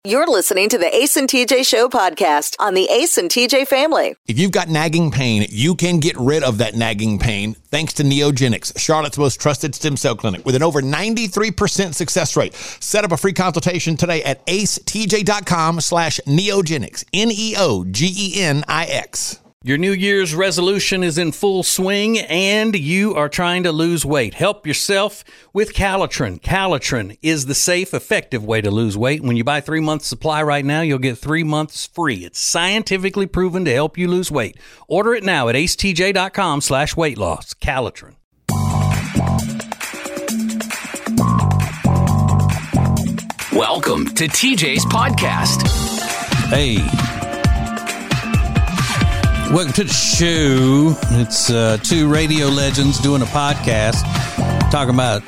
You're listening to the Ace and TJ Show podcast on the Ace and TJ family. If you've got nagging pain, you can get rid of that nagging pain thanks to Neogenics, Charlotte's most trusted stem cell clinic with an over 93% success rate. Set up a free consultation today at acetj.com/neogenics, Neogenix. Your New Year's resolution is in full swing and you are trying to lose weight. Help yourself with Calitrin. Calitrin is the safe, effective way to lose weight. When you buy 3 months supply right now, you'll get 3 months free. It's scientifically proven to help you lose weight. Order it now at acetj.com/weight loss. Calitrin. Welcome to TJ's podcast. Hey. Welcome to the show. It's two radio legends doing a podcast talking about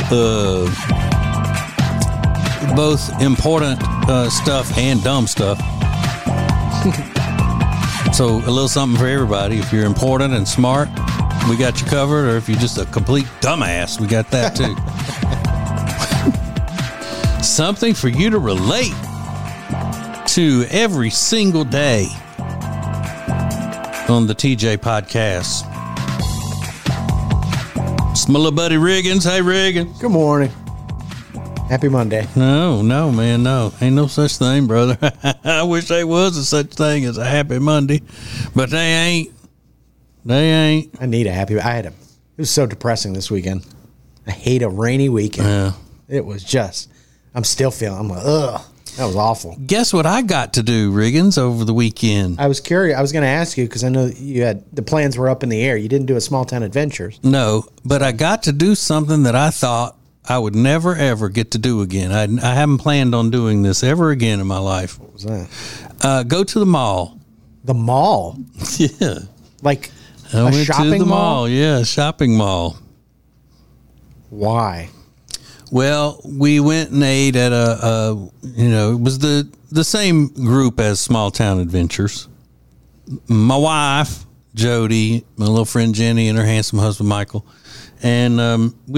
both important stuff and dumb stuff. So a little something for everybody. If you're important and smart, we got you covered. Or if you're just a complete dumbass, we got that too. Something for you to relate to every single day on the TJ podcast. It's my little buddy Riggins. Hey, Riggins. Good morning. Happy Monday. No, man, no. Ain't no such thing, brother. I wish there was a such thing as a happy Monday, but they ain't. I need a happy. It was so depressing this weekend. I hate a rainy weekend. Yeah. It was just, I'm like, ugh. That was awful. Guess what I got to do, Riggins, over the weekend? I was curious. I was going to ask you because I know the plans were up in the air. You didn't do a Small Town Adventures. No, but I got to do something that I thought I would never, ever get to do again. I haven't planned on doing this ever again in my life. What was that? Go to the mall. The mall? Yeah. Like I went shopping to the mall? Yeah, shopping mall. Why? Well, we went and ate at it was the same group as Small Town Adventures. My wife, Jody, my little friend Jenny, and her handsome husband, Michael. And we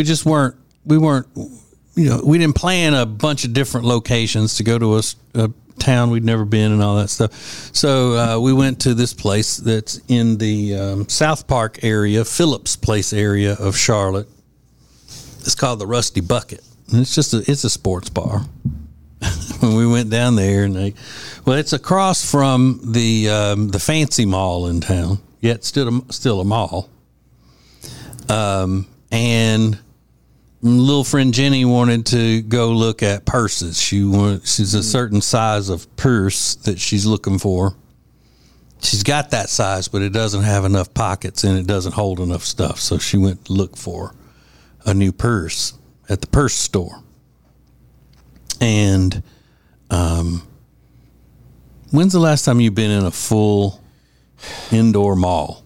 didn't plan a bunch of different locations to go to a town we'd never been and all that stuff. So we went to this place that's in the South Park area, Phillips Place area of Charlotte. It's called the Rusty Bucket. And it's a sports bar. When we went down there, it's across from the fancy mall in town. Yet still a mall. And little friend Jenny wanted to go look at purses. She's a certain size of purse that she's looking for. She's got that size, but it doesn't have enough pockets and it doesn't hold enough stuff. So she went to look for a new purse at the purse store. And when's the last time you've been in a full indoor mall?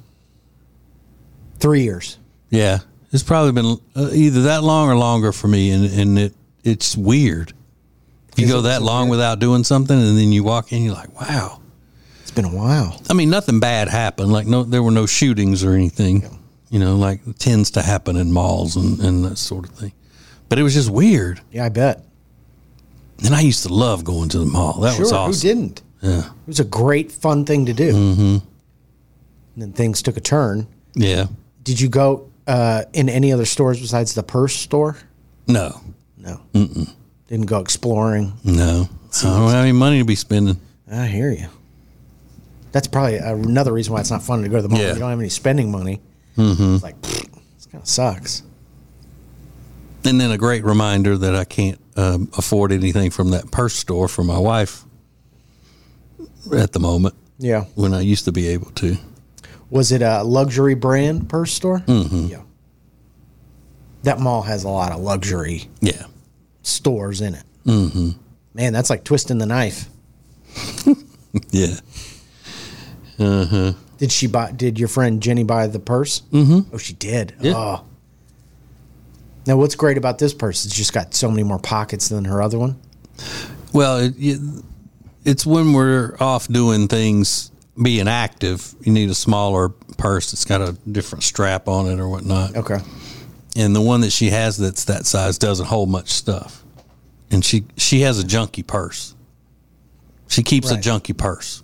3 years. Yeah, it's probably been either that long or longer for me, and it's weird. You go that long without doing something, and then you walk in, you're like, wow. It's been a while. I mean, nothing bad happened. Like there were no shootings or anything. Yeah. Like it tends to happen in malls and that sort of thing. But it was just weird. Yeah, I bet. And I used to love going to the mall. That was awesome. Who didn't? Yeah. It was a great, fun thing to do. Mm-hmm. And then things took a turn. Yeah. Did you go in any other stores besides the purse store? No. Mm-mm. Didn't go exploring? No. I don't have any money to be spending. I hear you. That's probably another reason why it's not fun to go to the mall. Yeah. You don't have any spending money. Mm-hmm. It's like, this kind of sucks. And then a great reminder that I can't afford anything from that purse store for my wife at the moment. Yeah. When I used to be able to. Was it a luxury brand purse store? Mm-hmm. Yeah. That mall has a lot of luxury stores in it. Mm-hmm. Man, that's like twisting the knife. Yeah. Uh-huh. Did your friend Jenny buy the purse? Mm-hmm. Oh, she did. Yeah. Oh. Now, what's great about this purse? It's just got so many more pockets than her other one. Well, it's when we're off doing things, being active, you need a smaller purse that's got a different strap on it or whatnot. Okay. And the one that she has that's that size doesn't hold much stuff. And she has a junky purse. She keeps a Right. junky purse.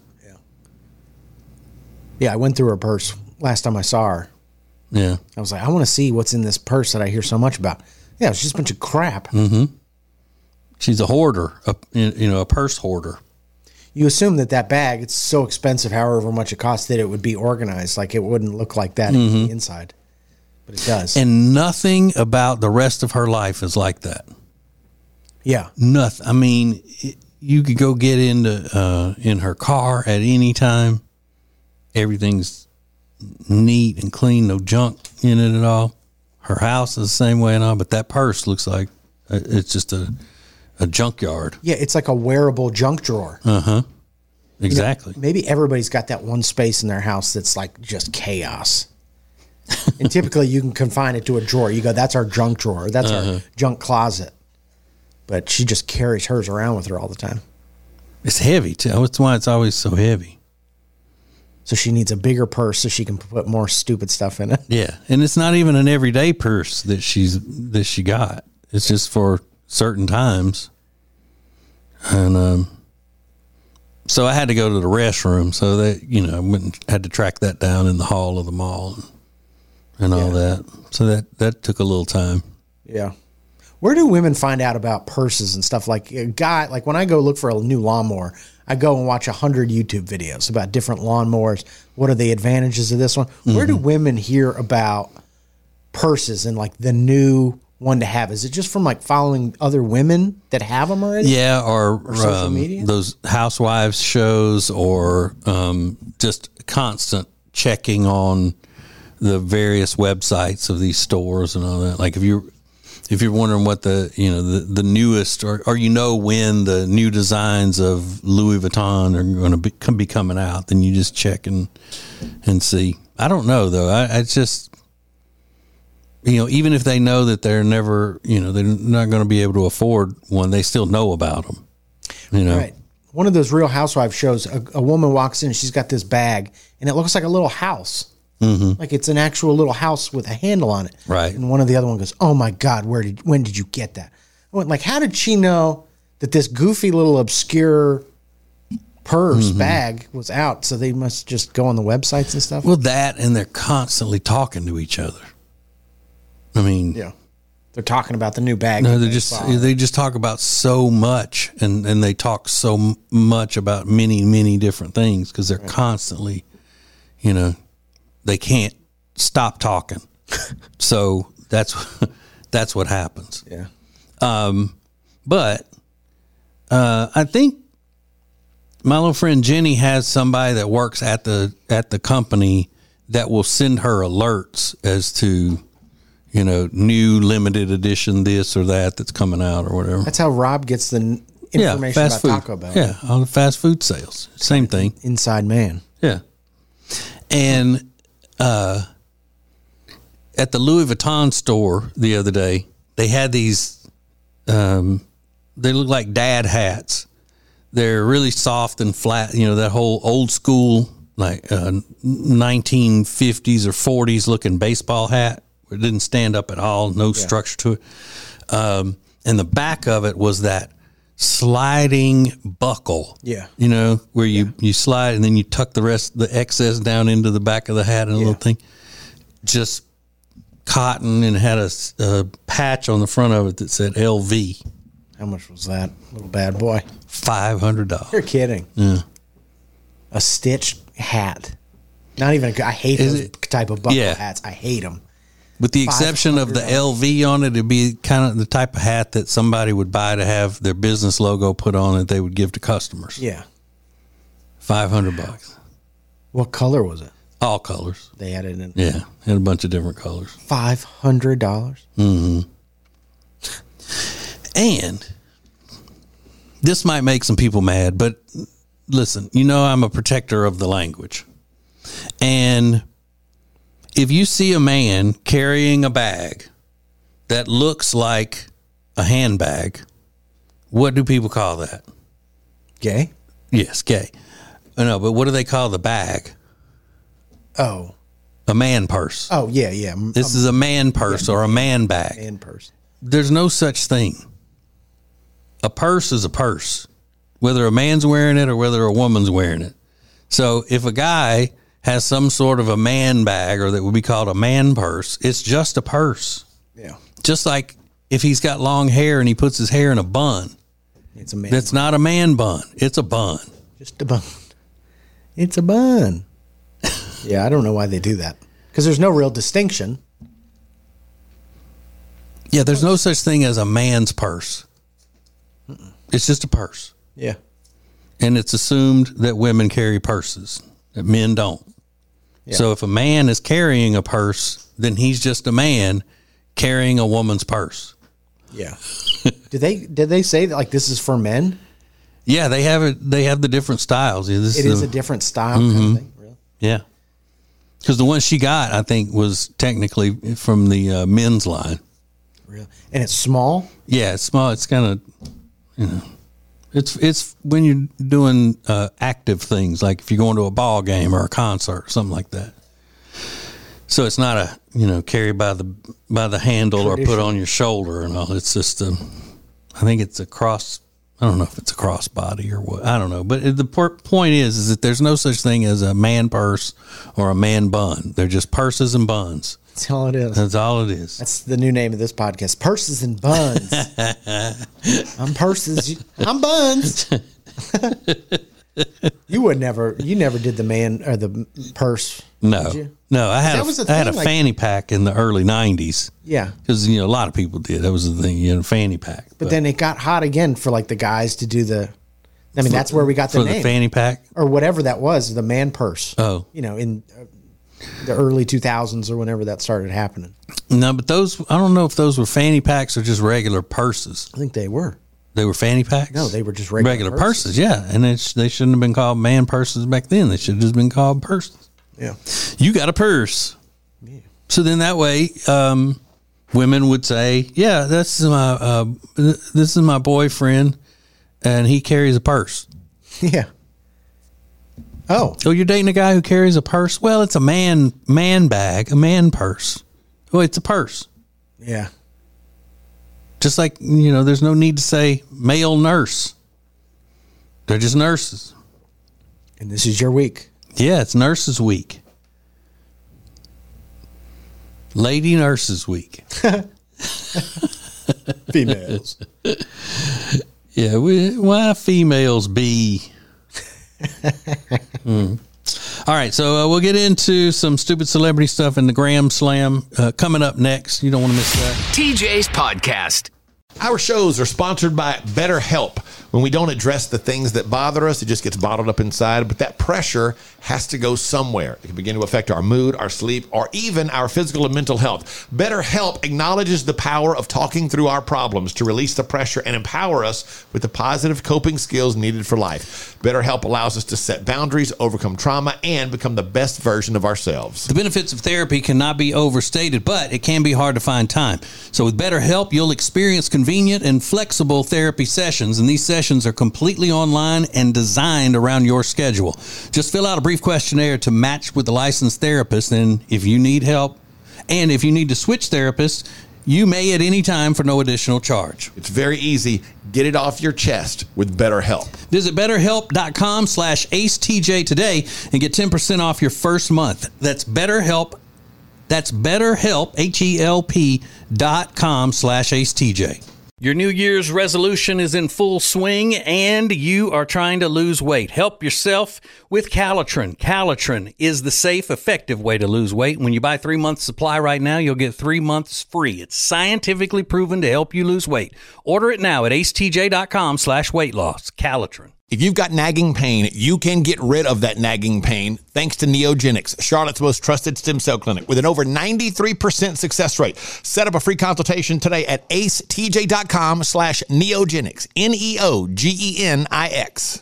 Yeah, I went through her purse last time I saw her. Yeah. I was like, I want to see what's in this purse that I hear so much about. Yeah, it's just a bunch of crap. She's a hoarder, a purse hoarder. You assume that bag, it's so expensive, however much it costs, that it would be organized. Like it wouldn't look like that on the inside. But it does. And nothing about the rest of her life is like that. Yeah. Nothing. I mean, you could go get into in her car at any time. Everything's neat and clean, no junk in it at all. Her house is the same way and all, but that purse looks like it's just a junkyard. Yeah, it's like a wearable junk drawer. Exactly. You know, maybe everybody's got that one space in their house that's like just chaos. And typically you can confine it to a drawer. You go, that's our junk drawer. That's our junk closet. But she just carries hers around with her all the time. It's heavy, too. That's why it's always so heavy. So she needs a bigger purse so she can put more stupid stuff in it. Yeah. And it's not even an everyday purse that she got. It's just for certain times. And so I had to go to the restroom. So that, I went and had to track that down in the hall of the mall and all that. So that took a little time. Yeah. Where do women find out about purses and stuff? Like a guy, like when I go look for a new lawnmower, I go and watch 100 YouTube videos about different lawnmowers. What are the advantages of this one? Where do women hear about purses and like the new one to have? Is it just from like following other women that have them already? Yeah, or social media? Those housewives shows, or just constant checking on the various websites of these stores and all that. Like if you're wondering what the newest or when the new designs of Louis Vuitton are going to be coming out, then you just check and see. I don't know though. I just even if they know that they're never they're not going to be able to afford one, they still know about them. Right. One of those Real Housewives shows, a woman walks in, she's got this bag, and it looks like a little house. Like it's an actual little house with a handle on it. Right. And one of the other one goes, "Oh my God, when did you get that?" I went, like, how did she know that this goofy little obscure purse bag was out? So they must just go on the websites and stuff. Well, that, and they're constantly talking to each other. I mean, yeah, they're talking about the new bag. No, they just talk about so much, and they talk so much about many different things because they're constantly, they can't stop talking. So that's what happens. Yeah. But I think my little friend Jenny has somebody that works at the company that will send her alerts as to, new limited edition this or that's coming out or whatever. That's how Rob gets the information about Taco Bell. Yeah, all the fast food sales. Same thing. Inside man. Yeah. And at the Louis Vuitton store the other day, they had these, they look like dad hats. They're really soft and flat, that whole old school, like 1950s or 40s looking baseball hat. It didn't stand up at all, no structure to it. And the back of it was that sliding buckle. Yeah. Where you slide and then you tuck the excess down into the back of the hat and a little thing. Just cotton, and had a patch on the front of it that said LV. How much was that little bad boy? $500. You're kidding. Yeah. A stitched hat. Not even I hate those type of buckle hats. I hate them. With the exception of the LV on it, it'd be kind of the type of hat that somebody would buy to have their business logo put on it. They would give to customers. Yeah. $500. What color was it? All colors. They had it in. Yeah, had a bunch of different colors. $500. Mm-hmm. And this might make some people mad, but listen, I'm a protector of the language. And if you see a man carrying a bag that looks like a handbag, what do people call that? Gay? Yes, gay. No, but what do they call the bag? Oh. A man purse. Oh, yeah. This is a man purse or a man bag. Man purse. There's no such thing. A purse is a purse. whether a man's wearing it or whether a woman's wearing it. So if a guy has some sort of a man bag, or that would be called a man purse, it's just a purse. Yeah. Just like if he's got long hair and he puts his hair in a bun, It's a man. that's not a man bun. It's a bun. Just a bun. It's a bun. Yeah, I don't know why they do that. Because there's no real distinction. Yeah, there's no such thing as a man's purse. It's just a purse. Yeah. And it's assumed that women carry purses, that men don't. Yeah. So if a man is carrying a purse, then he's just a man carrying a woman's purse. Yeah. Did they say that, like, this is for men? Yeah, they have it. They have the different styles. Yeah, It is a different style kind of thing. Really? Yeah. Because the one she got, I think, was technically from the men's line. Really? And it's small? Yeah, it's small. It's kind of, it's when you're doing active things, like if you're going to a ball game or a concert or something like that. So it's not a, carry by the handle or put on your shoulder and all. It's just I think it's a cross. I don't know if it's a crossbody or what. I don't know. But the point is that there's no such thing as a man purse or a man bun. They're just purses and buns. That's all it is. That's all it is. That's the new name of this podcast. Purses and buns. I'm purses. I'm buns. You never did the man or the purse. No, did you? no. I had was the I had a thing, like- fanny pack in the early '90s. Yeah. Because a lot of people did. That was the thing, fanny pack. But then it got hot again for like the guys to do the. I mean, that's where we got the for name the fanny pack. or whatever that was, the man purse. Oh, In the early 2000s or whenever that started happening. no, but those, I don't know if those were fanny packs or just regular purses. I think they were. They were fanny packs? No, they were just regular purses. Yeah. And they shouldn't have been called man purses back then. They should have just been called purses. Yeah. You got a purse. Yeah. So then that way, women would say, yeah, this is my boyfriend and he carries a purse. Yeah. Oh. Oh, you're dating a guy who carries a purse? Well, it's a man bag, a man purse. Oh, it's a purse. Yeah. Just like, there's no need to say male nurse. They're just nurses. And this is your week. Yeah, it's Nurses Week. Lady Nurses Week. Females. Yeah, why females be? All right, so we'll get into some stupid celebrity stuff in the Graham Slam coming up next. You don't want to miss that. TJ's Podcast. Our shows are sponsored by BetterHelp. When we don't address the things that bother us, it just gets bottled up inside. But that pressure has to go somewhere. It can begin to affect our mood, our sleep, or even our physical and mental health. BetterHelp acknowledges the power of talking through our problems to release the pressure and empower us with the positive coping skills needed for life. BetterHelp allows us to set boundaries, overcome trauma, and become the best version of ourselves. The benefits of therapy cannot be overstated, but it can be hard to find time. So with BetterHelp, you'll experience convenient and flexible therapy sessions, and these sessions are completely online and designed around your schedule. Just fill out a brief questionnaire to match with a licensed therapist, and if you need help, and if you need to switch therapists, you may at any time for no additional charge. It's very easy. Get it off your chest with BetterHelp. Visit BetterHelp.com/AceTJ today and get 10% off your first month. That's BetterHelp. That's BetterHelp, HELP.com/AceTJ. Your New Year's resolution is in full swing and you are trying to lose weight. Help yourself with Calitrin. Calitrin is the safe, effective way to lose weight. When you buy 3 months supply right now, you'll get 3 months free. It's scientifically proven to help you lose weight. Order it now at acetj.com/weight-loss. Calitrin. If you've got nagging pain, you can get rid of that nagging pain thanks to Neogenics, Charlotte's most trusted stem cell clinic with an over 93% success rate. Set up a free consultation today at acetj.com/neogenics, Neogenix.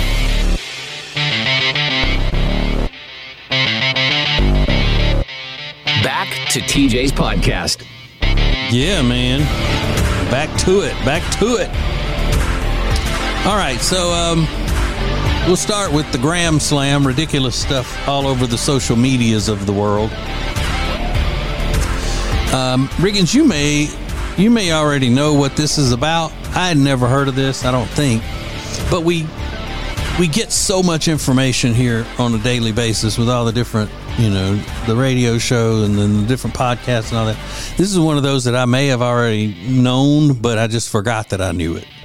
Back to TJ's Podcast. Yeah, man. Back to it. All right, so we'll start with the Graham Slam, ridiculous stuff all over the social medias of the world. Riggins, you may already know what this is about. I had never heard of this, I don't think. But we get so much information here on a daily basis with all the different, the radio show and then the different podcasts and all that. This is one of those that I may have already known, but I just forgot that I knew it.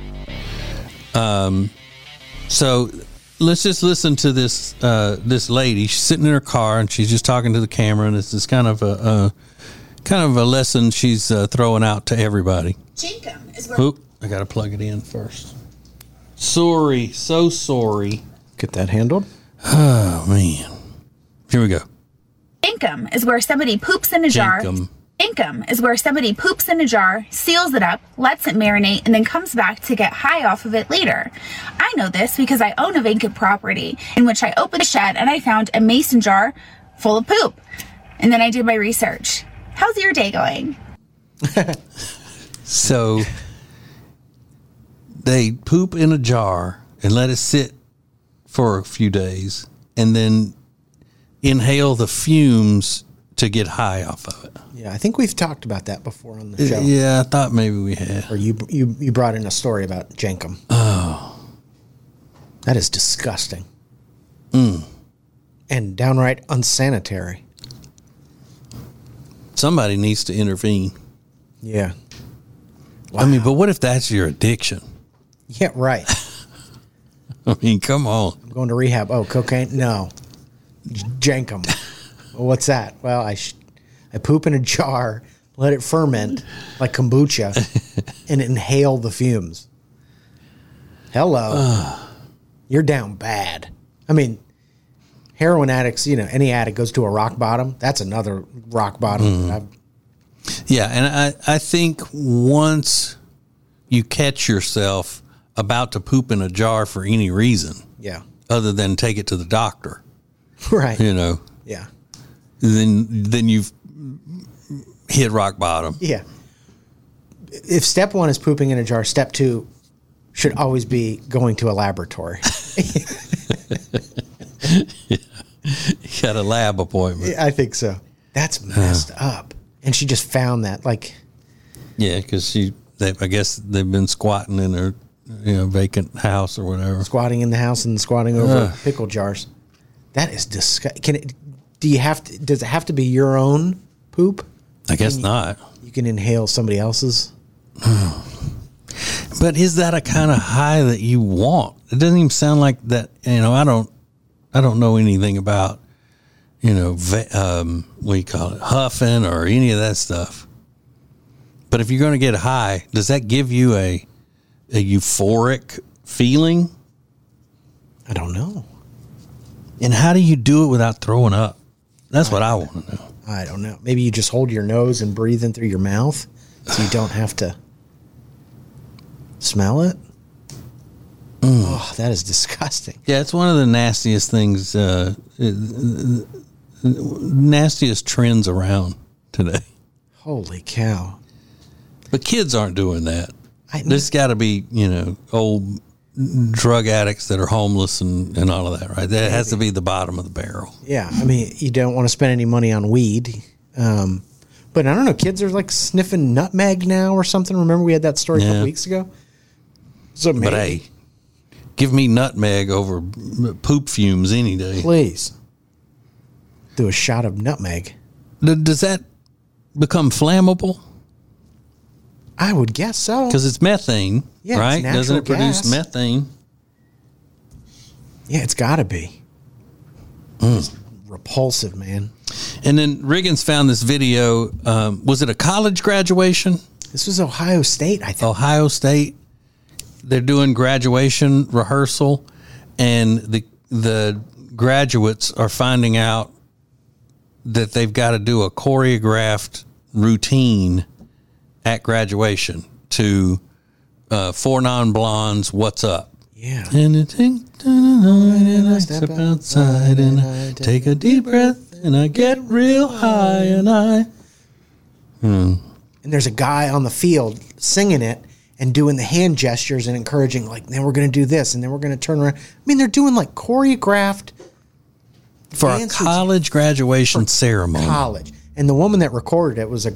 So let's just listen to this lady. She's sitting in her car and she's just talking to the camera, and it's this kind of a lesson she's throwing out to everybody. Jenkum is where. Oop, I got to plug it in first. Sorry, so sorry. Get that handled. Oh man, here we go. Jenkum is where somebody poops in a jar. Jenkum is where somebody poops in a jar, seals it up, lets it marinate, and then comes back to get high off of it later. I know this because I own a vacant property in which I opened a shed and I found a mason jar full of poop. And then I did my research. How's your day going? So they poop in a jar and let it sit for a few days and then inhale the fumes to get high off of it. Yeah, I think we've talked about that before on the show. Yeah, I thought maybe we had. Or you brought in a story about Jenkum. Oh. That is disgusting. And downright unsanitary. Somebody needs to intervene. Yeah. Wow. I mean, but what if that's your addiction? Yeah, right. I mean, come on. I'm going to rehab. Oh, cocaine? No. Jenkum. Well, what's that? Well, I poop in a jar, let it ferment like kombucha, and inhale the fumes. Hello. You're down bad. I mean, heroin addicts, any addict goes to a rock bottom. That's another rock bottom. Yeah, and I think once you catch yourself about to poop in a jar for any reason, other than take it to the doctor, right? Yeah. Then you've hit rock bottom. Yeah. If step 1 is pooping in a jar, step 2 should always be going to a laboratory. You got a lab appointment. I think so. That's messed up. And she just found that, yeah, because I guess they've been squatting in their vacant house or whatever. Squatting in the house and squatting over pickle jars. That is disgusting. Does it have to be your own poop? I guess not. You can inhale somebody else's. But is that a kind of high that you want? It doesn't even sound like that. I don't know anything about, what do you call it, huffing or any of that stuff. But if you're going to get high, does that give you a euphoric feeling? I don't know. And how do you do it without throwing up? That's what I want to know. I don't know. Maybe you just hold your nose and breathe in through your mouth so you don't have to smell it. Oh, that is disgusting. Yeah, it's one of the nastiest things, nastiest trends around today. Holy cow. But kids aren't doing that. There's got to be, old drug addicts that are homeless and all of that, right? That has to be the bottom of the barrel. Yeah, I mean, you don't want to spend any money on weed. But I don't know, kids are sniffing nutmeg now or something. Remember we had that story a couple weeks ago? So maybe. But hey, give me nutmeg over poop fumes any day. Please. Do a shot of nutmeg. Does that become flammable? I would guess so. Because it's methane, right? It's Doesn't it produce gas. methane? Yeah, it's got to be. It's repulsive, man. And then Riggins found this video. Was it a college graduation? This was Ohio State, I think. Ohio State. They're doing graduation rehearsal, and the graduates are finding out that they've got to do a choreographed routine at graduation to Four Non-Blondes, What's Up? Yeah. And I step outside and I take a deep breath and I get real high and I... And there's a guy on the field singing it and doing the hand gestures and encouraging, then we're going to do this and then we're going to turn around. I mean, they're doing choreographed for a college graduation ceremony. College. And the woman that recorded it was a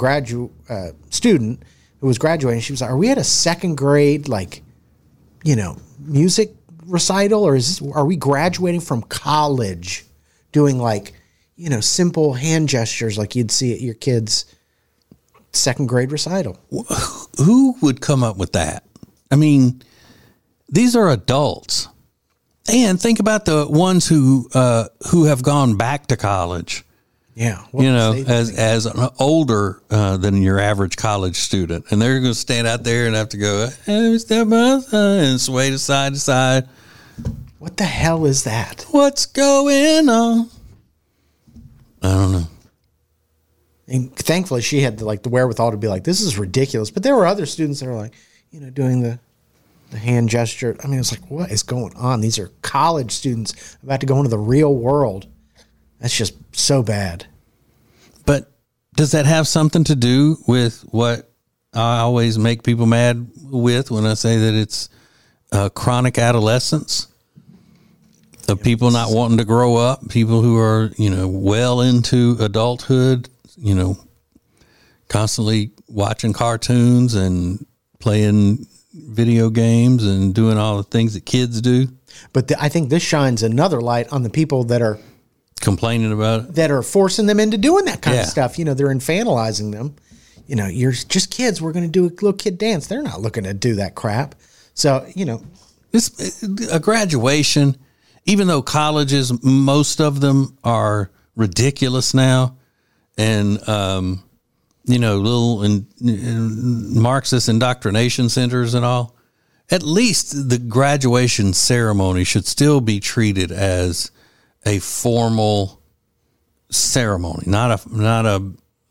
student who was graduating. She was like, are we at a second grade, music recital, or are we graduating from college doing like, simple hand gestures like you'd see at your kid's second grade recital? Who would come up with that? I mean, these are adults. And think about the ones who have gone back to college. Yeah. As an older than your average college student. And they're going to stand out there and have to go, hey, step by side, and sway to side. What the hell is that? What's going on? I don't know. And thankfully, she had the wherewithal to be like, this is ridiculous. But there were other students that were like, doing the hand gesture. I mean, it's like, what is going on? These are college students about to go into the real world. That's just so bad. But does that have something to do with what I always make people mad with when I say that it's chronic adolescence of people not wanting to grow up, people who are, well into adulthood, constantly watching cartoons and playing video games and doing all the things that kids do? But I think this shines another light on the people that are complaining about it, that are forcing them into doing that kind of stuff. They're infantilizing them. You're just kids. We're going to do a little kid dance. They're not looking to do that crap. So, it's a graduation, even though colleges, most of them are ridiculous now. And, little Marxist indoctrination centers and all, at least the graduation ceremony should still be treated as a formal ceremony, not a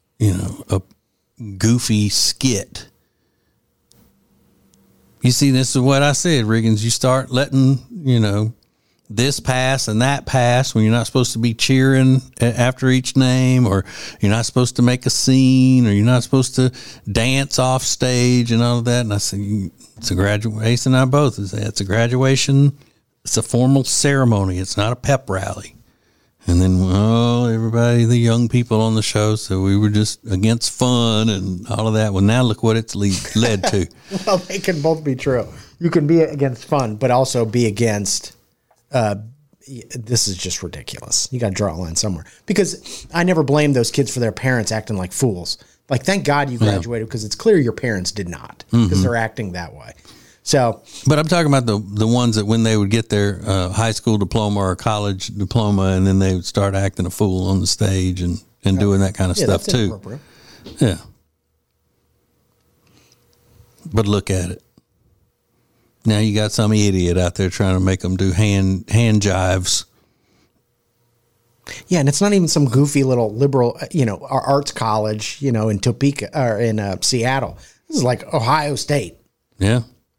goofy skit. You see, this is what I said, Riggins. You start letting, this pass and that pass when you're not supposed to be cheering after each name, or you're not supposed to make a scene, or you're not supposed to dance off stage and all of that. And I said, it's a graduation. Ace and I both say it's a graduation. It's a formal ceremony. It's not a pep rally. And then, everybody, the young people on the show, so we were just against fun and all of that. Well, now look what it's led to. Well, they can both be true. You can be against fun, but also be against, this is just ridiculous. You got to draw a line somewhere. Because I never blame those kids for their parents acting like fools. Like, thank God you graduated, because it's clear your parents did not, because they're acting that way. So, but I'm talking about the ones that when they would get their high school diploma or college diploma, and then they would start acting a fool on the stage and doing that kind of stuff too. Yeah. But look at it. Now you got some idiot out there trying to make them do hand jives. Yeah, and it's not even some goofy little liberal, arts college, in Topeka or in Seattle. This is like Ohio State. Yeah.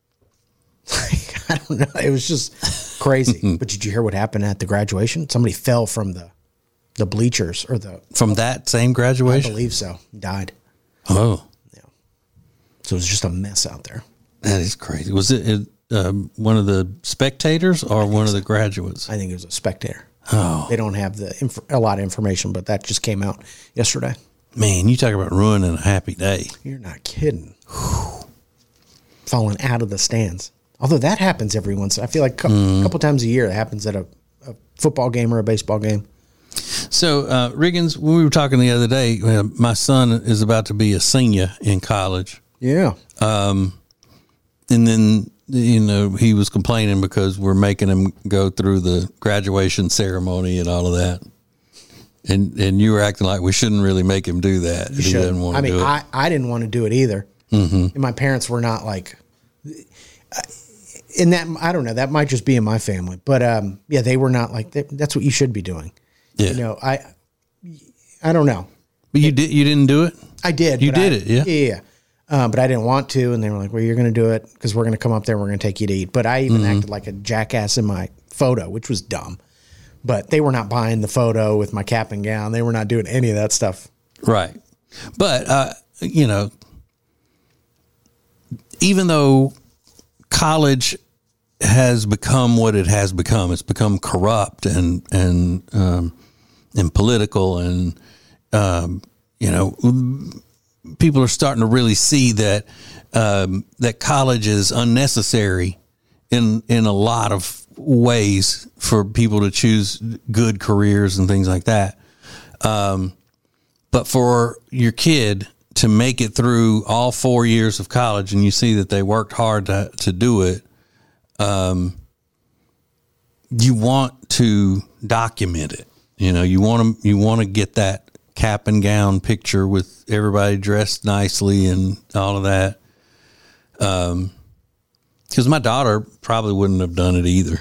I don't know. It was just crazy. But did you hear what happened at the graduation? Somebody fell from the bleachers from that same graduation? I believe so. He died. Oh. Yeah. So it was just a mess out there. That is crazy. Was it one of the spectators or one of the graduates? I think it was a spectator. Oh. They don't have a lot of information, but that just came out yesterday. Man, you talk about ruining a happy day. You're not kidding. Falling out of the stands. Although that happens every once. I feel like a couple times a year it happens at a football game or a baseball game. So, Riggins, when we were talking the other day, my son is about to be a senior in college. Yeah. And then, he was complaining because we're making him go through the graduation ceremony and all of that. And you were acting like we shouldn't really make him do that. He doesn't want to do it. I didn't want to do it either. Mm-hmm. And my parents were not like... In that, I don't know. That might just be in my family, but they were not like that. That's what you should be doing. Yeah. I don't know. But you didn't do it. I did. You did it, yeah. Yeah. But I didn't want to, and they were like, "Well, you're going to do it because we're going to come up there and we're going to take you to eat." But I even acted like a jackass in my photo, which was dumb. But they were not buying the photo with my cap and gown. They were not doing any of that stuff. Right. But even though college has become what it has become, it's become corrupt and political, and people are starting to really see that that college is unnecessary in a lot of ways for people to choose good careers and things like that. But for your kid to make it through all 4 years of college, and you see that they worked hard to do it, you want to document it. You want to get that cap and gown picture with everybody dressed nicely and all of that. Because my daughter probably wouldn't have done it either,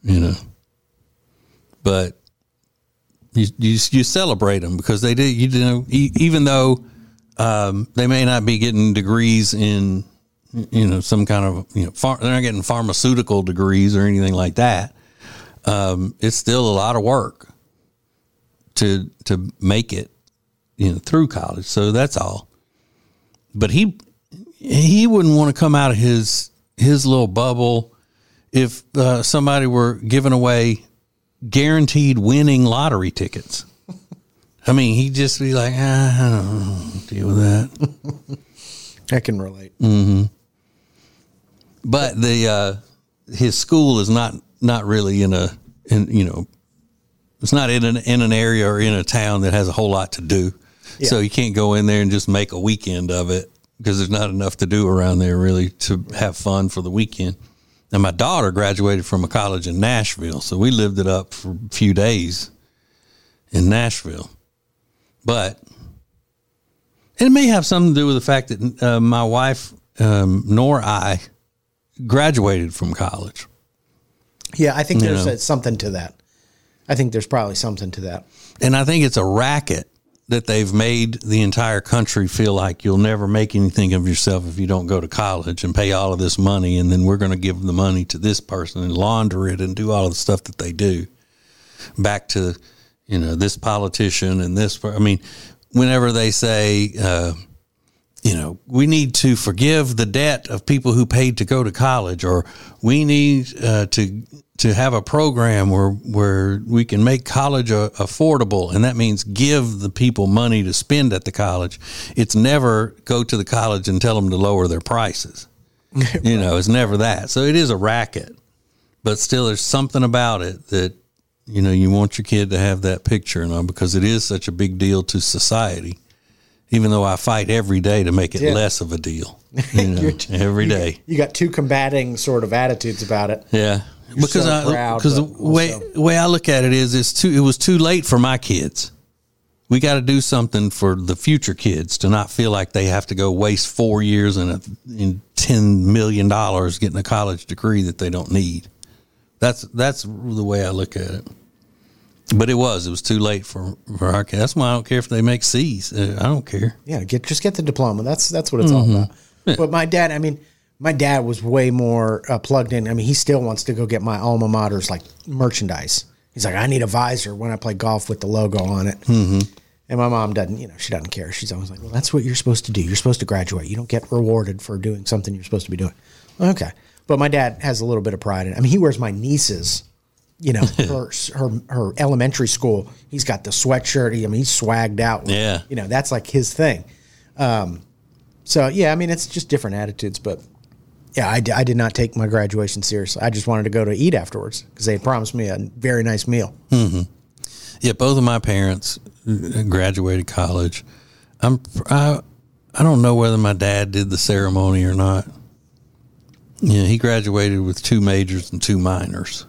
but you you them because they do, even though, they may not be getting degrees in, some kind of, they're not getting pharmaceutical degrees or anything like that. It's still a lot of work to make it, through college. So that's all. But he wouldn't want to come out of his little bubble if somebody were giving away guaranteed winning lottery tickets. I mean, he'd just be like, I don't deal with that. I can relate. Mm-hmm. But his school is not really it's not in an area or in a town that has a whole lot to do. Yeah. So you can't go in there and just make a weekend of it because there's not enough to do around there really to have fun for the weekend. And my daughter graduated from a college in Nashville, so we lived it up for a few days in Nashville. But it may have something to do with the fact that my wife nor I graduated from college. Yeah, I think there's something to that. I think there's probably something to that. And I think it's a racket that they've made the entire country feel like you'll never make anything of yourself if you don't go to college and pay all of this money, and then we're going to give the money to this person and launder it and do all of the stuff that they do. Back to, this politician and this, I mean, whenever they say, we need to forgive the debt of people who paid to go to college, or we need to have a program where we can make college affordable, and that means give the people money to spend at the college. It's never go to the college and tell them to lower their prices. Right. It's never that. So it is a racket, but still there's something about it that, you want your kid to have that picture, because it is such a big deal to society. Even though I fight every day to make it less of a deal, every day. You got two combating sort of attitudes about it. Yeah, You're because the way I look at it is, it was too late for my kids. We got to do something for the future kids to not feel like they have to go waste 4 years and $10 million getting a college degree that they don't need. That's the way I look at it. But it was too late for our kids. That's why I don't care if they make C's. I don't care. Yeah, just get the diploma. That's what it's all about. Yeah. But my dad was way more plugged in. I mean, he still wants to go get my alma mater's like merchandise. He's like, I need a visor when I play golf with the logo on it. Mm-hmm. And my mom doesn't, she doesn't care. She's always like, well, that's what you're supposed to do. You're supposed to graduate. You don't get rewarded for doing something you're supposed to be doing. Okay. But my dad has a little bit of pride in it. I mean, he wears my niece's, her elementary school. He's got the sweatshirt. He's swagged out. Yeah. That's like his thing. So yeah, I mean, it's just different attitudes, but yeah, I did not take my graduation seriously. I just wanted to go to eat afterwards because they promised me a very nice meal. Mm-hmm. Yeah. Both of my parents graduated college. I don't know whether my dad did the ceremony or not. Yeah. He graduated with 2 majors and 2 minors.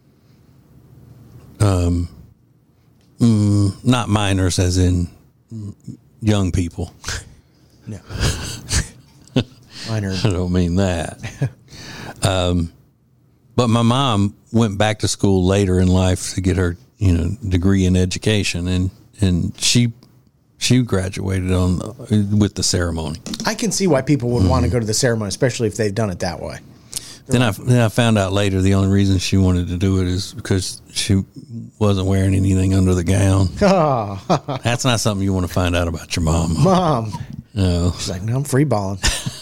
Not minors as in young people. No. Minor. I don't mean that. But my mom went back to school later in life to get her, degree in education, and she graduated with the ceremony. I can see why people would want to go to the ceremony, especially if they've done it that way. Then I found out later the only reason she wanted to do it is because she wasn't wearing anything under the gown. Oh. That's not something you want to find out about your mom. Mom. No. She's like, no, I'm free balling.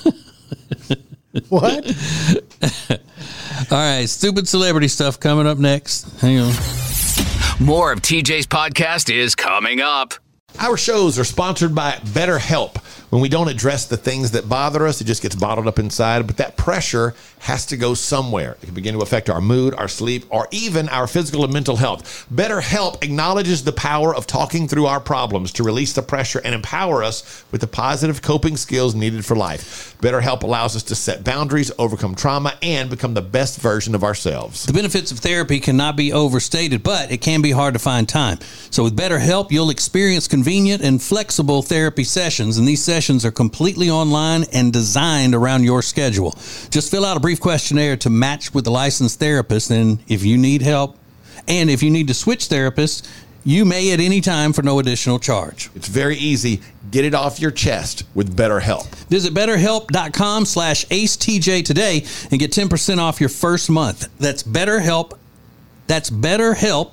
What? All right, stupid celebrity stuff coming up next. Hang on. More of TJ's podcast is coming up. Our shows are sponsored by BetterHelp. When we don't address the things that bother us, it just gets bottled up inside. But that pressure has to go somewhere. It can begin to affect our mood, our sleep, or even our physical and mental health. BetterHelp acknowledges the power of talking through our problems to release the pressure and empower us with the positive coping skills needed for life. BetterHelp allows us to set boundaries, overcome trauma, and become the best version of ourselves. The benefits of therapy cannot be overstated, but it can be hard to find time. So with BetterHelp, you'll experience convenient and flexible therapy sessions, and these sessions are completely online and designed around your schedule. Just fill out a brief questionnaire to match with a licensed therapist, and if you need help, and if you need to switch therapists, you may at any time for no additional charge. It's very easy. Get it off your chest with BetterHelp. Visit BetterHelp.com/AceTJ today and get 10% off your first month. That's BetterHelp. That's BetterHelp,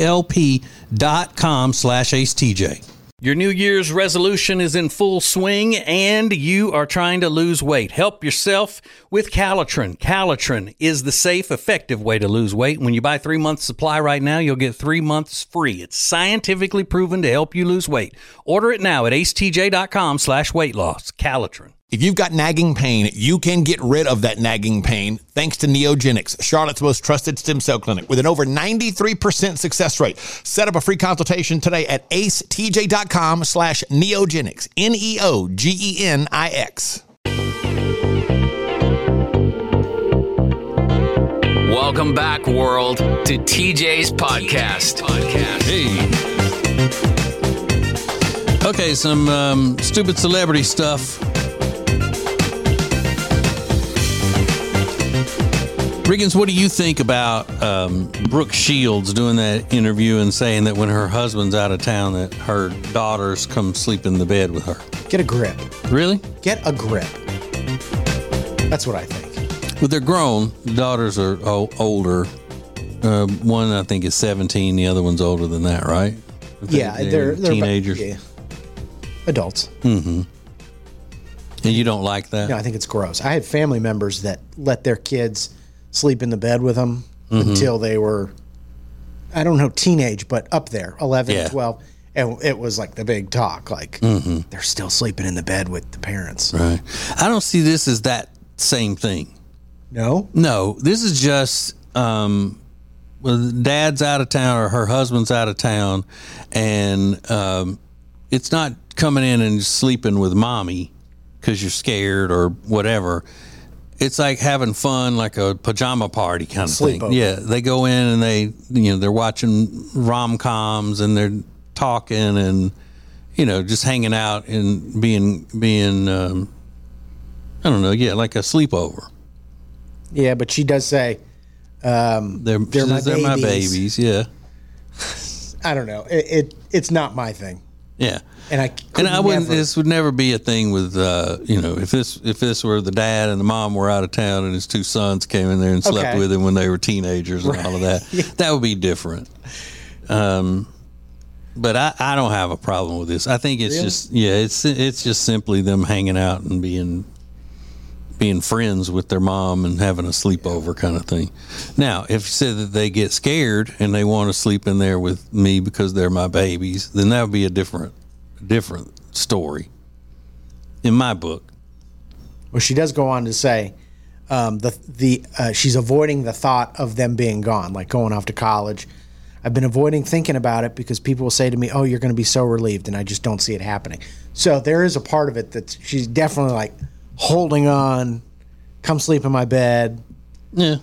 HELP.com/AceTJ. Your New Year's resolution is in full swing and you are trying to lose weight. Help yourself with Calitrin. Calitrin is the safe, effective way to lose weight. When you buy 3 months supply right now, you'll get 3 months free. It's scientifically proven to help you lose weight. Order it now at acetj.com/weight loss. Calitrin. If you've got nagging pain, you can get rid of that nagging pain thanks to Neogenics, Charlotte's most trusted stem cell clinic with an over 93% success rate. Set up a free consultation today at acetj.com/Neogenics, Neogenix. Welcome back, world, to TJ's podcast. Hey. Okay, some stupid celebrity stuff. Riggins, what do you think about Brooke Shields doing that interview and saying that when her husband's out of town that her daughters come sleep in the bed with her? Get a grip. Really? Get a grip. That's what I think. Well, they're grown. The daughters are older. One, I think, is 17. The other one's older than that, right? Yeah, they're teenagers. Yeah. Adults. Mm-hmm. And you don't like that? No, I think it's gross. I had family members that let their kids sleep in the bed with them until they were, I don't know, teenage, but up there, 11, 12. And it was like the big talk, like they're still sleeping in the bed with the parents. Right. I don't see this as that same thing. No? No, this is just, well, dad's out of town or her husband's out of town, and it's not coming in and sleeping with mommy because you're scared or whatever. It's like having fun, like a pajama party kind of thing. Yeah, they go in and they're watching rom-coms and they're talking and, just hanging out and being I don't know, like a sleepover. Yeah, but she does say they're my babies. Yeah. I don't know. It's not my thing. Yeah. And I wouldn't. This would never be a thing with if this were the dad and the mom were out of town and his two sons came in there and slept with him when they were teenagers and all of that. Yeah. That would be different. But I don't have a problem with this. I think it's it's just simply them hanging out and being friends with their mom and having a sleepover kind of thing. Now, if you said that they get scared and they want to sleep in there with me because they're my babies, then that would be a different story in my book. Well, she does go on to say she's avoiding the thought of them being gone, like going off to college. I've been avoiding thinking about it because people will say to me, "Oh, you're going to be so relieved," and I just don't see it happening. So there is a part of it that she's definitely like holding on. Come sleep in my bed. Yeah,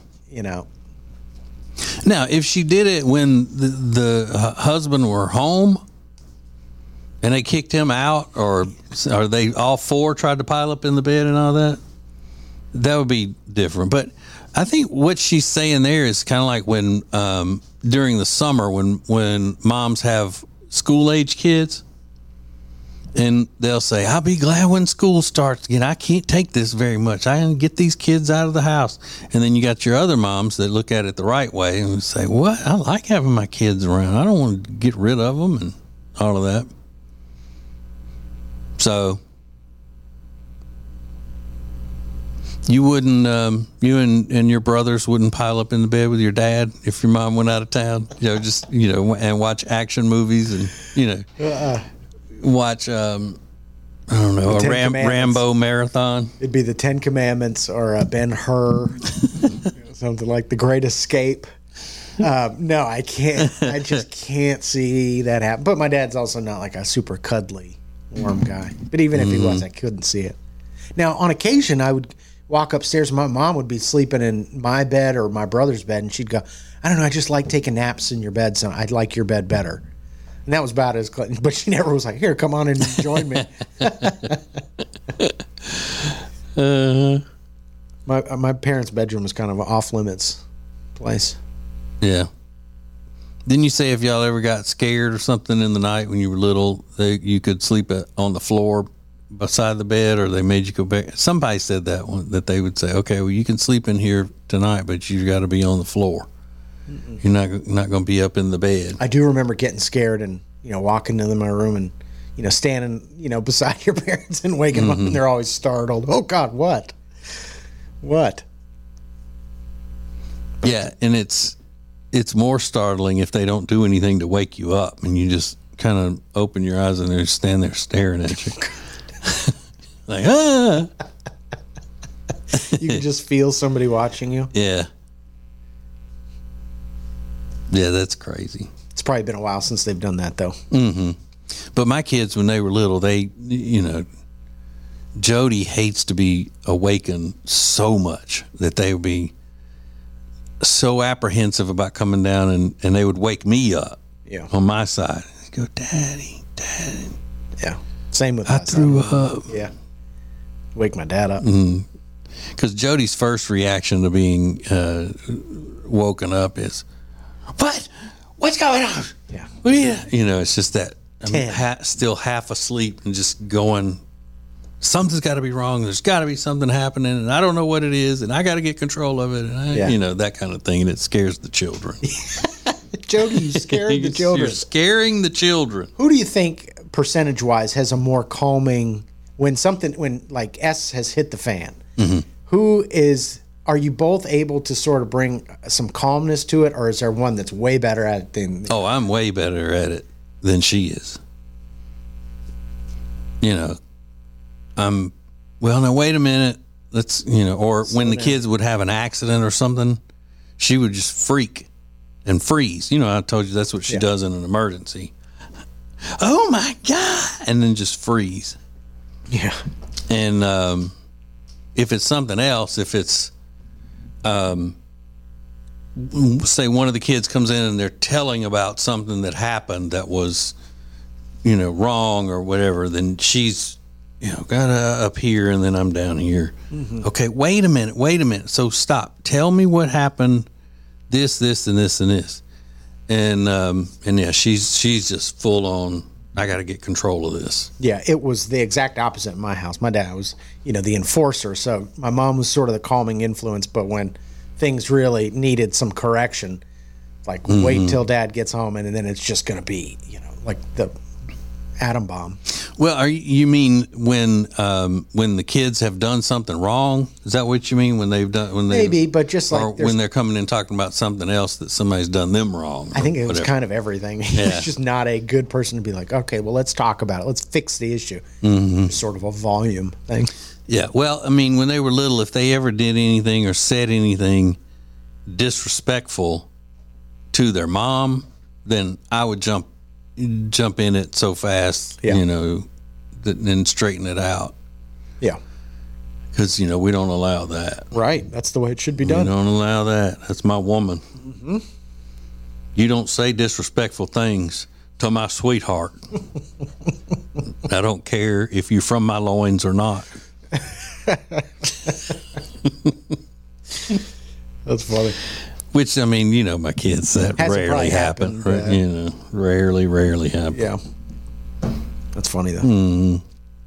Now, if she did it when the husband were home and they kicked him out, or they all four tried to pile up in the bed and all that, that would be different. But I think what she's saying there is kind of like when during the summer when moms have school-age kids, and they'll say, "I'll be glad when school starts again. I can't take this very much. I can get these kids out of the house." And then you got your other moms that look at it the right way and say, "What? I like having my kids around. I don't want to get rid of them," and all of that. So you wouldn't, you and your brothers wouldn't pile up in the bed with your dad if your mom went out of town, and watch action movies and, watch I don't know, a Rambo marathon. It'd be the 10 Commandments or a Ben-Hur, something like The Great Escape. No, I can't. I just can't see that happen. But my dad's also not like a super cuddly, warm guy. But even if he was, I couldn't see it. Now, on occasion, I would walk upstairs. My mom would be sleeping in my bed or my brother's bed, and she'd go, I don't know, I just like taking naps in your bed, so I'd like your bed better. And that was about as close. But she never was like, here, come on and join me. My parents' bedroom was kind of an off-limits place. Yeah. Didn't you say if y'all ever got scared or something in the night when you were little, you could sleep on the floor beside the bed, or they made you go back? Somebody said that one, that they would say, okay, well, you can sleep in here tonight, but you got to be on the floor. Mm-mm. You're not going to be up in the bed. I do remember getting scared and, walking into my room and, standing, beside your parents and waking them up, and they're always startled. Oh, God, what? What? Yeah, and it's more startling if they don't do anything to wake you up, and you just kind of open your eyes and they're standing there staring at you. Like, ah! You can just feel somebody watching you. Yeah. Yeah, that's crazy. It's probably been a while since they've done that, though. Mm-hmm. But my kids, when they were little, Jody hates to be awakened so much that they would be so apprehensive about coming down, and they would wake me up on my side. They'd go, Daddy. Yeah. Same with I threw up. Yeah. Wake my dad up. Because Jody's first reaction to being woken up is, what's going on? Yeah. It's just that I'm still half asleep and just going, something's got to be wrong. There's got to be something happening, and I don't know what it is, and I got to get control of it. And that kind of thing, and it scares the children. Jody, you scared the children. You're scaring the children. Who do you think, percentage-wise, has a more calming when like S has hit the fan? Mm-hmm. Are you both able to sort of bring some calmness to it, or is there one that's way better at it than? Oh, I'm way better at it than she is. Well, now wait a minute. Let's, or when the kids would have an accident or something, she would just freak and freeze. I told you that's what she does in an emergency. Oh my God. And then just freeze. Yeah. And, if it's something else, if it's, say one of the kids comes in and they're telling about something that happened that was, wrong or whatever, then she's, gotta up here and then I'm down here. Mm-hmm. Okay, wait a minute. So stop. Tell me what happened. This, and this, and this. And yeah, she's just full on, I got to get control of this. Yeah, it was the exact opposite in my house. My dad was, the enforcer. So my mom was sort of the calming influence. But when things really needed some correction, like wait till Dad gets home, and then it's just going to be, like the atom bomb. Well, you mean when the kids have done something wrong? Is that what you mean when they've done maybe? But just like when they're coming in talking about something else that somebody's done them wrong. I think it was kind of everything. Yeah. He's just not a good person to be like, okay, well, let's talk about it. Let's fix the issue. Mm-hmm. It's sort of a volume thing. Yeah. Well, I mean, when they were little, if they ever did anything or said anything disrespectful to their mom, then I would jump in it so fast, and straighten it out. Yeah. Because, we don't allow that. Right. That's the way it should be done. We don't allow that. That's my woman. Mm-hmm. You don't say disrespectful things to my sweetheart. I don't care if you're from my loins or not. That's funny. Which, I mean, my kids, that rarely happen. Rarely happen. Yeah. That's funny, though.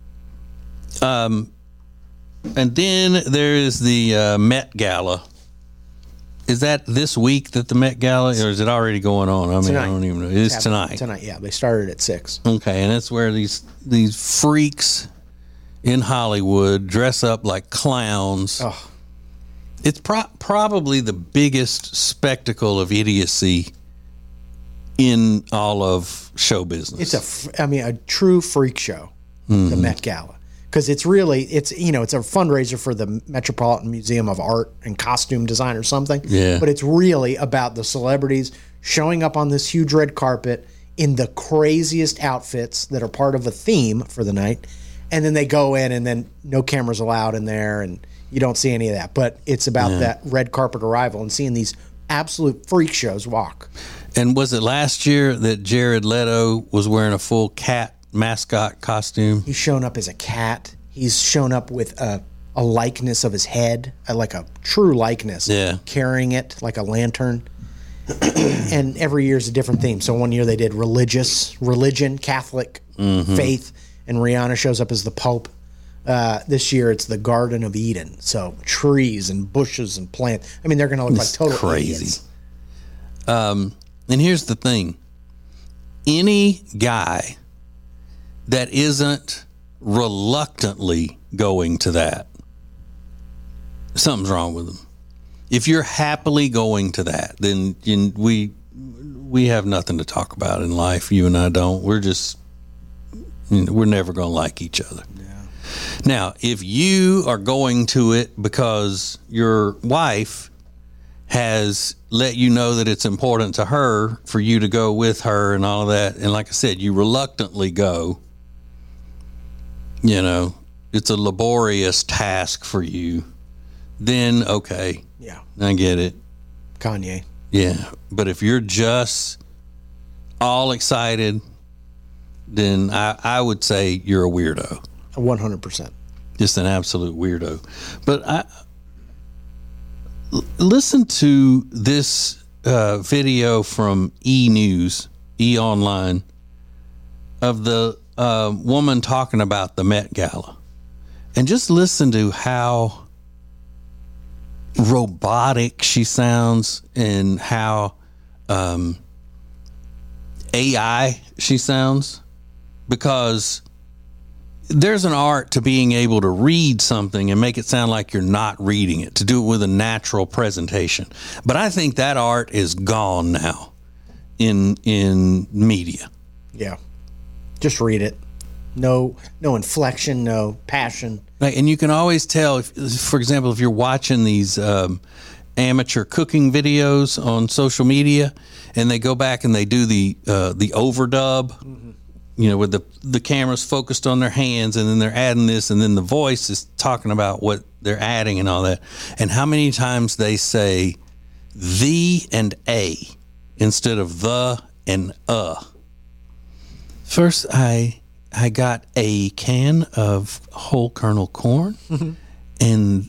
And then there is the Met Gala. Is that this week that the Met Gala, or is it already going on? I mean, tonight. I don't even know. It is tonight. Tonight, yeah. They started at 6. Okay, and it's where these freaks in Hollywood dress up like clowns. Oh. It's probably the biggest spectacle of idiocy in all of show business. It's a true freak show. the Met Gala. Because it's a fundraiser for the Metropolitan Museum of Art and Costume Design or something. Yeah. But it's really about the celebrities showing up on this huge red carpet in the craziest outfits that are part of a theme for the night. And then they go in and then no cameras allowed in there and you don't see any of that. But it's about that red carpet arrival and seeing these absolute freak shows walk. And was it last year that Jared Leto was wearing a full cat mascot costume? He's shown up as a cat. He's shown up with a likeness of his head, like a true likeness, carrying it like a lantern. And every year is a different theme. So one year they did religion, Catholic faith, and Rihanna shows up as the Pope. This year it's the Garden of Eden. So trees and bushes and plants. I mean, they're going to look like total crazy idiots. And here's the thing. Any guy that isn't reluctantly going to that, something's wrong with them. If you're happily going to that, then we have nothing to talk about in life. You and I don't. We're just, we're never going to like each other. Yeah. Now, if you are going to it because your wife has let you know that it's important to her for you to go with her and all of that, and like I said, you reluctantly go, it's a laborious task for you, then okay. Yeah. I get it. Kanye. Yeah. But if you're just all excited, then I would say you're a weirdo. 100%. Just an absolute weirdo. But listen to this video from E! Online, of the woman talking about the Met Gala. And just listen to how robotic she sounds and how AI she sounds, because there's an art to being able to read something and make it sound like you're not reading it, to do it with a natural presentation. But I think that art is gone now in media. Yeah. Just read it. No inflection, no passion. Right, and you can always tell, for example, if you're watching these amateur cooking videos on social media, and they go back and they do the overdub, with the cameras focused on their hands, and then they're adding this, and then the voice is talking about what they're adding and all that, and how many times they say the and a instead of the and First, I got a can of whole kernel corn, and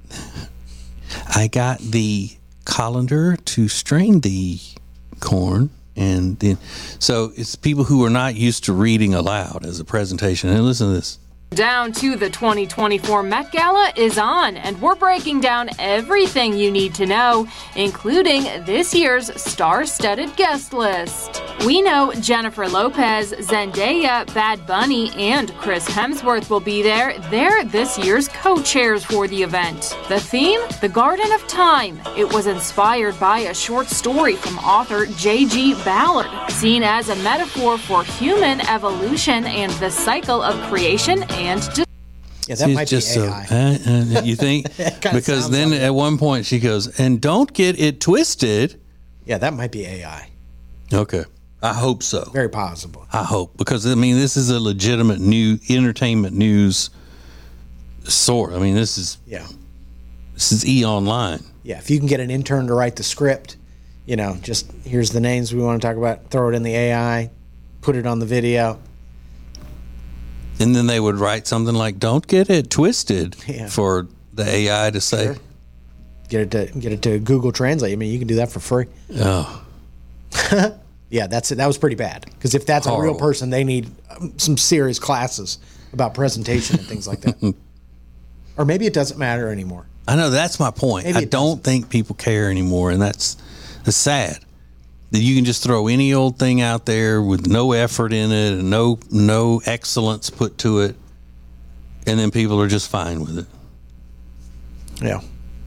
I got the colander to strain the corn, and then so it's people who are not used to reading aloud as a presentation. And listen to this. Down to the 2024 Met Gala is on, and we're breaking down everything you need to know, including this year's star-studded guest list. We know Jennifer Lopez, Zendaya, Bad Bunny, and Chris Hemsworth will be there. They're this year's co-chairs for the event. The theme? The Garden of Time. It was inspired by a short story from author J.G. Ballard, seen as a metaphor for human evolution and the cycle of creation and that might be AI. You think? Because then at one point she goes, and don't get it twisted. Yeah, that might be AI. Okay. I hope so. Very possible. I hope. Because, this is a legitimate entertainment news source. This is E! Online. Yeah, if you can get an intern to write the script, just here's the names we want to talk about, throw it in the AI, put it on the video. And then they would write something like, don't get it twisted for the AI to say. Sure. Get it to Google Translate. You can do that for free. Oh. Yeah, that was pretty bad. Because if that's horrible. A real person, they need some serious classes about presentation and things like that. Or maybe it doesn't matter anymore. I know, that's my point. I don't think people care anymore, and that's sad. That you can just throw any old thing out there with no effort in it and no excellence put to it, and then people are just fine with it. Yeah.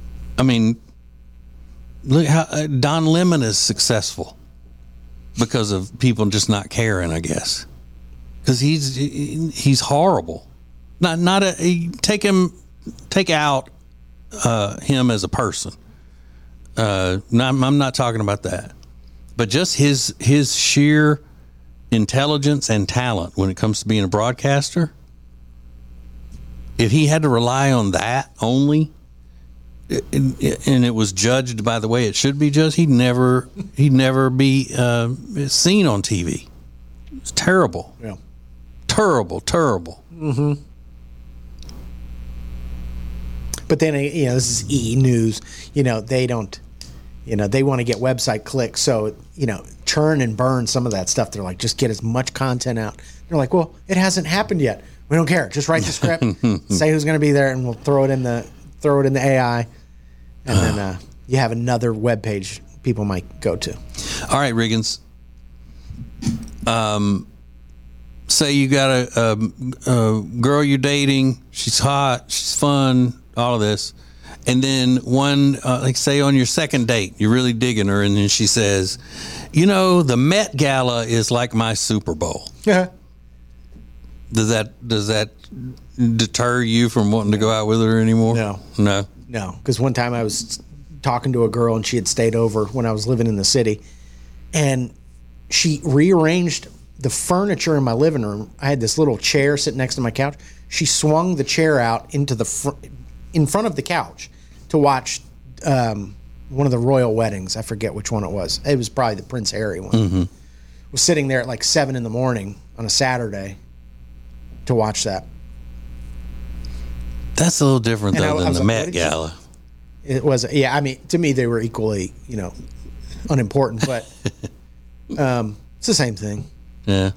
Look how Don Lemon is successful because of people just not caring, I guess. because he's horrible. Take out him as a person. I'm not talking about that, but just his sheer intelligence and talent when it comes to being a broadcaster. If he had to rely on that only, and it was judged by the way it should be judged, he'd never be seen on TV. It's terrible. Yeah. Terrible. Mm-hmm. But then, this is E! News. They don't, they want to get website clicks. So, churn and burn some of that stuff. They're like, just get as much content out. They're like, well, it hasn't happened yet. We don't care. Just write the script, say who's going to be there, and we'll throw it in the AI. And then you have another web page people might go to. All right, Riggins. Say you got a girl you're dating. She's hot. She's fun. All of this. And then say on your second date, you're really digging her. And then she says, the Met Gala is like my Super Bowl. Yeah. Does that deter you from wanting to go out with her anymore? No. Because one time I was talking to a girl and she had stayed over when I was living in the city, and she rearranged the furniture in my living room. I had this little chair sitting next to my couch. She swung the chair out into in front of the couch to watch one of the royal weddings. I forget which one it was. It was probably the Prince Harry one. Mm-hmm. Was sitting there at like 7 a.m. on a Saturday to watch that. That's a little different though than the Met Gala. It was, yeah. I mean, to me, they were equally, unimportant, but it's the same thing. Yeah.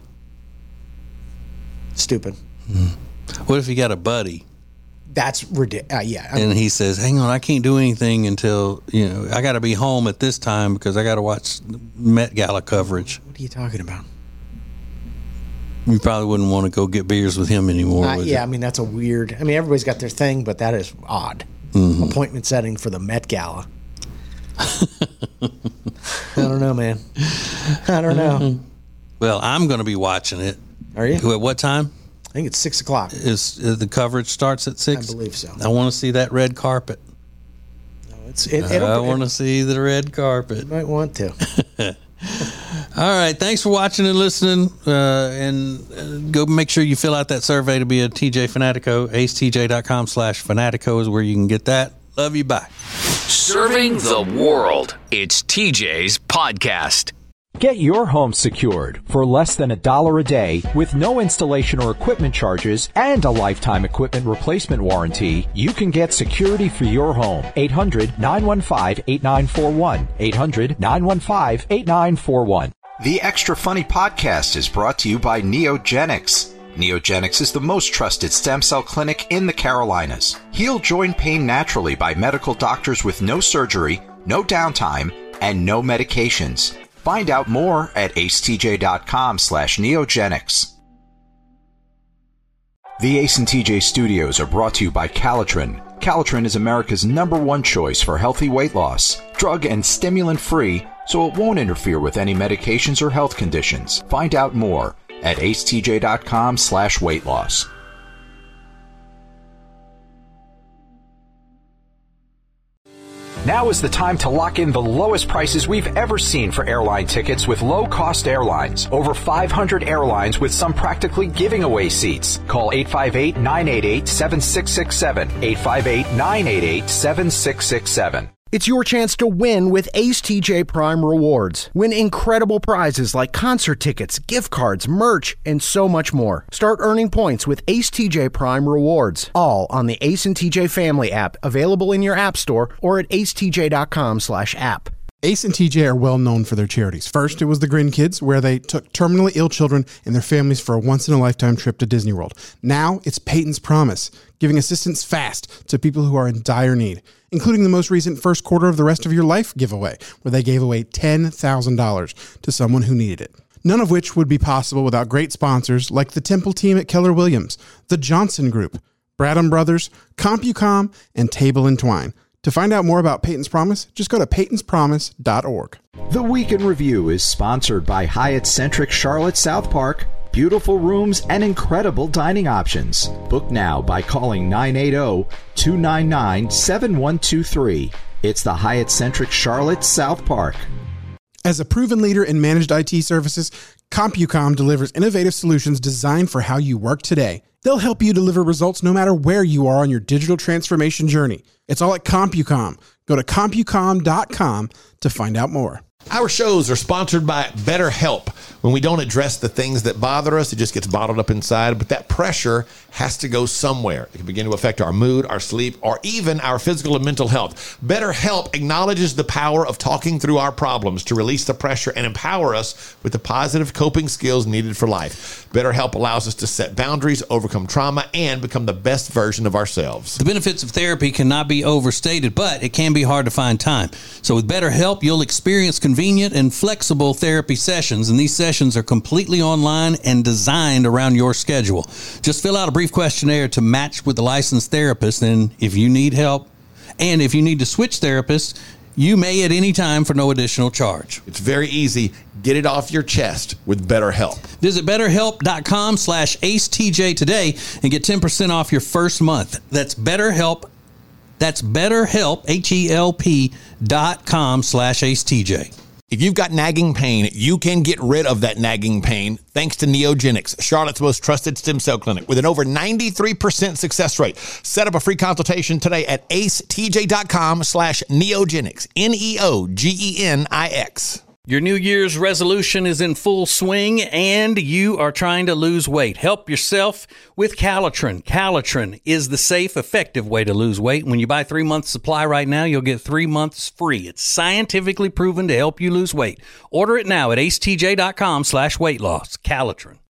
Stupid. What if you got a buddy? That's ridiculous. Yeah. And he says, hang on, I can't do anything until, I got to be home at this time because I got to watch Met Gala coverage. What are you talking about? You probably wouldn't want to go get beers with him anymore. Yeah, you? I mean, that's a weird. I mean, everybody's got their thing, but that is odd. Mm-hmm. Appointment setting for the Met Gala. I don't know, man. I don't know. Well, I'm going to be watching it. Are you? At what time? I think it's 6 o'clock. Is the coverage starts at 6? I believe so. I want to see that red carpet. No, I want to see the red carpet. You might want to. All right. Thanks for watching and listening. And go make sure you fill out that survey to be a TJ Fanatico. acetj.com/Fanatico is where you can get that. Love you. Bye. Serving the world. It's TJ's podcast. Get your home secured for less than $1 a day with no installation or equipment charges and a lifetime equipment replacement warranty. You can get security for your home. 800-915-8941. 800-915-8941. The Extra Funny podcast is brought to you by Neogenics. Neogenics is the most trusted stem cell clinic in the Carolinas. Heal joint pain naturally by medical doctors with no surgery, no downtime, and no medications. Find out more at acetj.com/neogenics. The Ace and TJ studios are brought to you by Calitrin. Calitrin is America's #1 choice for healthy weight loss. Drug and stimulant free, so it won't interfere with any medications or health conditions. Find out more at acetj.com/weight loss. Now is the time to lock in the lowest prices we've ever seen for airline tickets with low-cost airlines. Over 500 airlines with some practically giving away seats. Call 858-988-7667. 858-988-7667. It's your chance to win with Ace TJ Prime Rewards. Win incredible prizes like concert tickets, gift cards, merch, and so much more. Start earning points with Ace TJ Prime Rewards. All on the Ace and TJ Family app, available in your app store or at acetj.com/app. Ace and TJ are well known for their charities. First, it was the Grin Kids, where they took terminally ill children and their families for a once-in-a-lifetime trip to Disney World. Now, it's Peyton's Promise, giving assistance fast to people who are in dire need, including the most recent first quarter of the rest of your life giveaway, where they gave away $10,000 to someone who needed it. None of which would be possible without great sponsors like the Temple team at Keller Williams, the Johnson Group, Bradham Brothers, CompuCom, and Table & Twine. To find out more about Peyton's Promise, just go to peytonspromise.org. The Week in Review is sponsored by Hyatt Centric Charlotte South Park, beautiful rooms, and incredible dining options. Book now by calling 980-299-7123. It's the Hyatt Centric Charlotte South Park. As a proven leader in managed IT services, CompuCom delivers innovative solutions designed for how you work today. They'll help you deliver results no matter where you are on your digital transformation journey. It's all at CompuCom. Go to CompuCom.com to find out more. Our shows are sponsored by BetterHelp. When we don't address the things that bother us, it just gets bottled up inside. But that pressure has to go somewhere. It can begin to affect our mood, our sleep, or even our physical and mental health. BetterHelp acknowledges the power of talking through our problems to release the pressure and empower us with the positive coping skills needed for life. BetterHelp allows us to set boundaries, overcome trauma, and become the best version of ourselves. The benefits of therapy cannot be overstated, but it can be hard to find time. So with BetterHelp, you'll experience convenient and flexible therapy sessions, and these sessions are completely online and designed around your schedule. Just fill out a brief questionnaire to match with a licensed therapist, and if you need help, and if you need to switch therapists, you may at any time for no additional charge. It's very easy. Get it off your chest with BetterHelp. Visit BetterHelp.com/AceTJ today and get 10% off your first month. That's BetterHelp. That's BetterHelp, HELP.com/AceTJ. If you've got nagging pain, you can get rid of that nagging pain thanks to Neogenics, Charlotte's most trusted stem cell clinic with an over 93% success rate. Set up a free consultation today at acetj.com/Neogenics, Neogenix. Your New Year's resolution is in full swing and you are trying to lose weight. Help yourself with Calitrin. Calitrin is the safe, effective way to lose weight. When you buy 3 months supply right now, you'll get 3 months free. It's scientifically proven to help you lose weight. Order it now at acetj.com/weight loss. Calitrin.